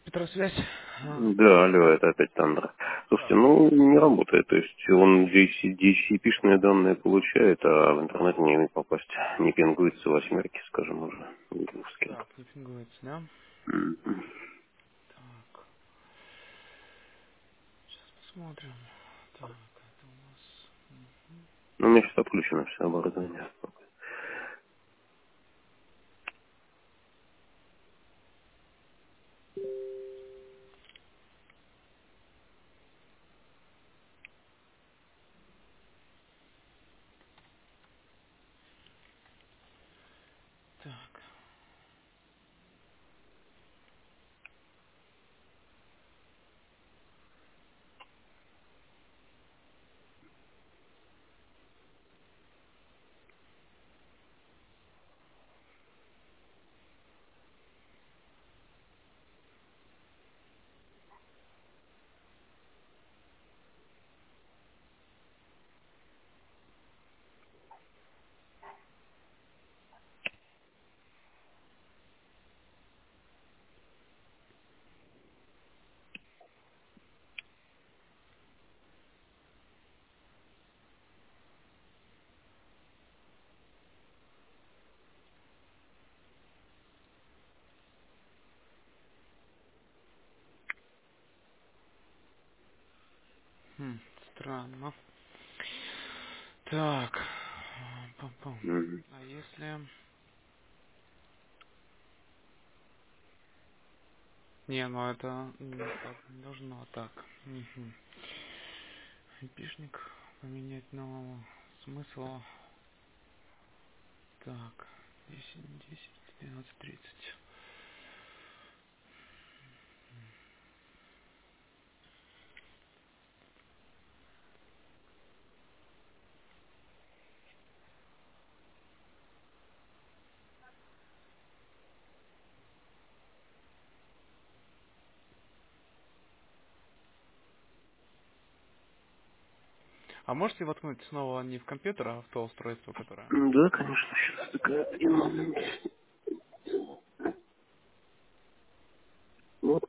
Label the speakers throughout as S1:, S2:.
S1: Петросвязь.
S2: Да, алло, это опять Тандра. Слушайте,
S1: Да.
S2: ну, не работает. То есть он DHCP-шные данные получает, а в интернет не имеет попасть. Не пингуется восьмерки, скажем, уже. Windows-ки.
S1: Так, не пингуется, да?
S2: Мгм.
S1: Так, сейчас посмотрим. Так, это у нас...
S2: Ну, у меня сейчас отключено все оборудование.
S1: Так. Странно. Так. Пам-пам.
S2: Мгм.
S1: А если... Не, ну это так не должно так. Угу. Айпишник поменять, но смысл... Так. 10, 12, 30. А можете воткнуть снова не в компьютер, а в то устройство, которое...
S2: Да, конечно, сейчас такая один момент. Вот.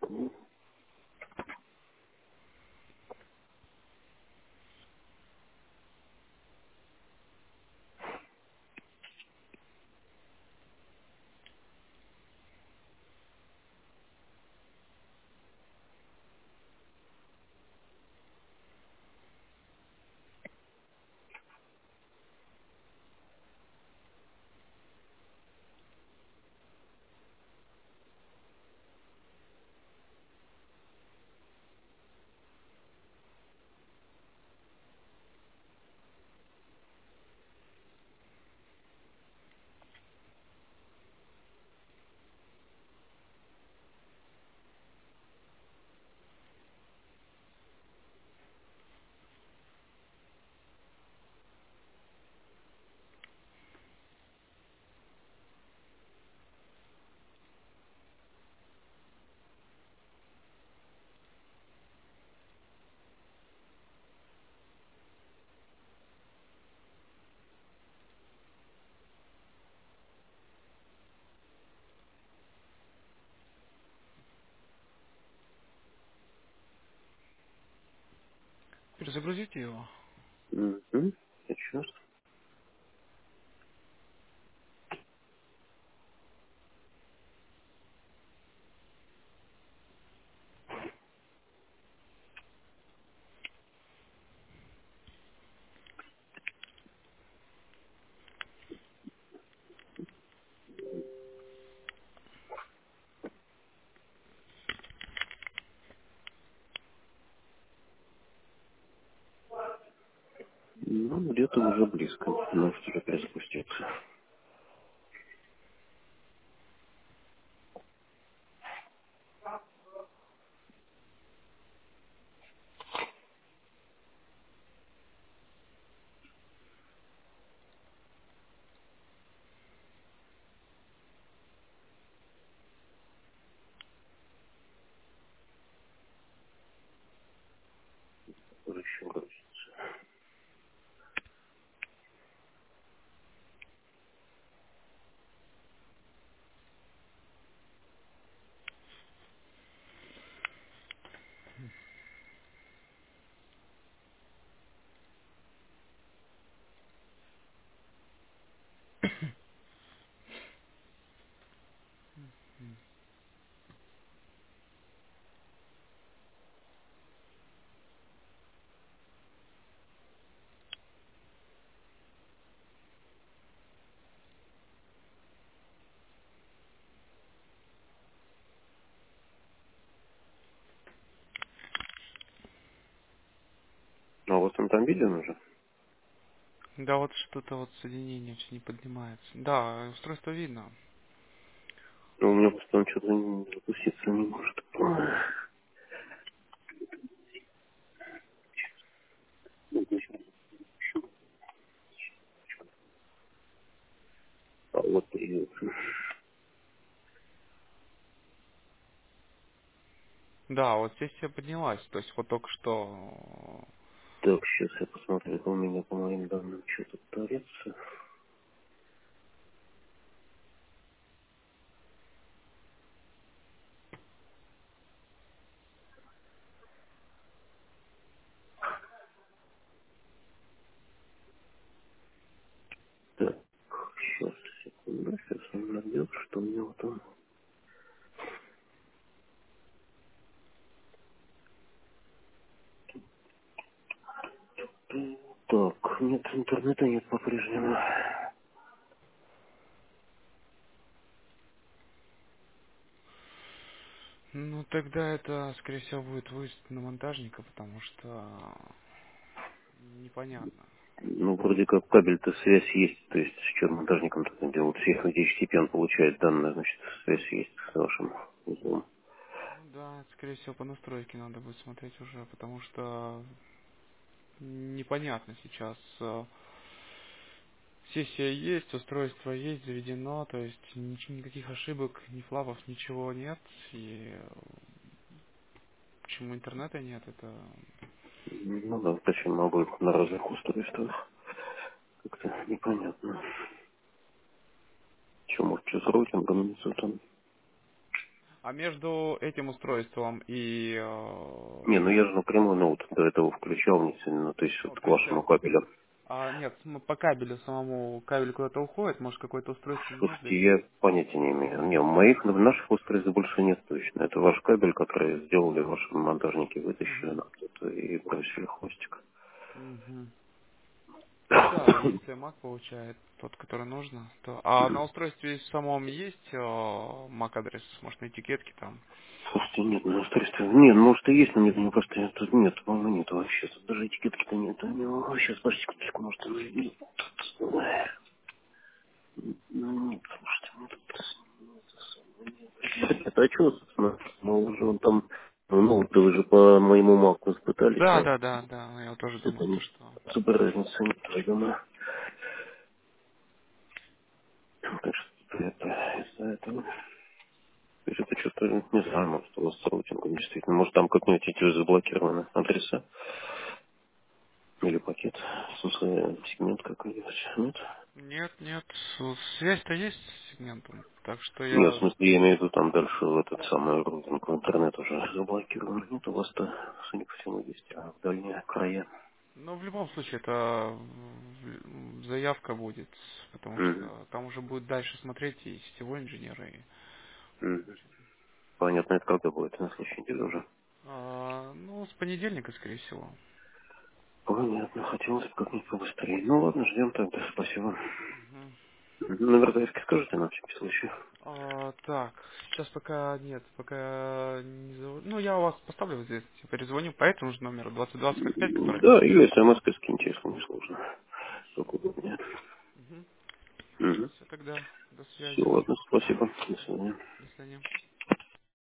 S1: Перезагрузите его.
S2: Мгм. Сейчас. Ну, где-то уже близко. Может уже перезапуститься. Уже еще грузится. там виден уже?
S1: Да, вот что-то вот соединение все не поднимается. Да, устройство видно.
S2: Ну, у меня просто он что-то не запуститься не может. А вот появился.
S1: Да, вот здесь все поднялась. То есть вот только что...
S2: Так, сейчас я посмотрю, это у меня по моим данным что-то творится. Так, сейчас, секунду, сейчас он набьет, что у него там. Так, нет, интернета нет по-прежнему.
S1: Ну, тогда это, скорее всего, будет выезд на монтажника, потому что непонятно.
S2: Ну, вроде как кабель-то связь есть, то есть с чем монтажником это делают. С HTTP он получает данные, значит, связь есть с вашим узлом.
S1: Ну да, скорее всего, по настройке надо будет смотреть уже, потому что непонятно сейчас. Сессия есть, устройство есть, заведено, то есть никаких ошибок, ни флавов, ничего нет. И почему интернета нет, это...
S2: Ну да, почему могу на разных устройствах. Как-то непонятно. Что, может, что с роутингом несут там?
S1: А между этим устройством и...
S2: Не, ну я же напрямую ноут до этого включал, не сильно, то есть
S1: ну,
S2: вот к
S1: то есть
S2: вашему кабелю.
S1: нет, по кабелю самому кабель куда-то уходит, может какое-то устройство не может
S2: Слушайте,
S1: дойти.
S2: я понятия не имею. Не, моих, наших устройств больше нет точно. Это ваш кабель, который сделали ваши монтажники, вытащили
S1: Угу.
S2: нам тут и бросили хвостик.
S1: Угу. Ну да, если Mac получает тот, который нужно, то... А на устройстве самом есть MAC адрес, может на этикетке там?
S2: Слушайте, нет, на устройстве... Нет, может и есть, но нет, ну просто тут нет, по-моему, нет вообще. Тут даже этикетки-то нет. Сейчас, подожди, секундочку, может, она есть. Ну, нет, слушайте, ну тут... Это а что, собственно? Мы уже он там... Ну, да вы же по моему маку испытались,
S1: Да,
S2: а?
S1: да, да, да, я тоже
S2: Это
S1: думал, то
S2: не...
S1: что...
S2: Особой разницы нет, я думаю. Так что это из-за этого. То есть это что-то, не знаю, может, у вас с роутингом действительно. Может, там как-нибудь эти заблокированы адреса или пакет, в смысле, сегмент какой-нибудь. Нет?
S1: Нет, нет, связь-то есть с сегментом, так что
S2: Нет, в
S1: я...
S2: смысле, я имею в виду там дальше в этот самый роутинг в интернет уже заблокирован. Нет, у вас-то, судя по всему, есть, а в дальние края.
S1: Ну, в любом случае, это заявка будет, потому
S2: Мгм.
S1: что там уже будет дальше смотреть и сетевой инженер, и...
S2: Мгм. Понятно, это когда будет, на следующей неделе уже.
S1: ну, с понедельника, скорее всего.
S2: Понятно, хотелось бы как-нибудь побыстрее. Ну ладно, ждем тогда, спасибо.
S1: Мгм.
S2: Номер заявки скажете на всякий случай?
S1: Так, сейчас пока нет, пока не Ну, я у вас поставлю вот здесь, перезвоню по этому же номеру 2245, который...
S2: Да, или смс скиньте, если не сложно. Как удобнее.
S1: Угу.
S2: Угу.
S1: Все тогда, до
S2: Все,
S1: связи.
S2: ладно, спасибо. До свидания.
S1: До свидания.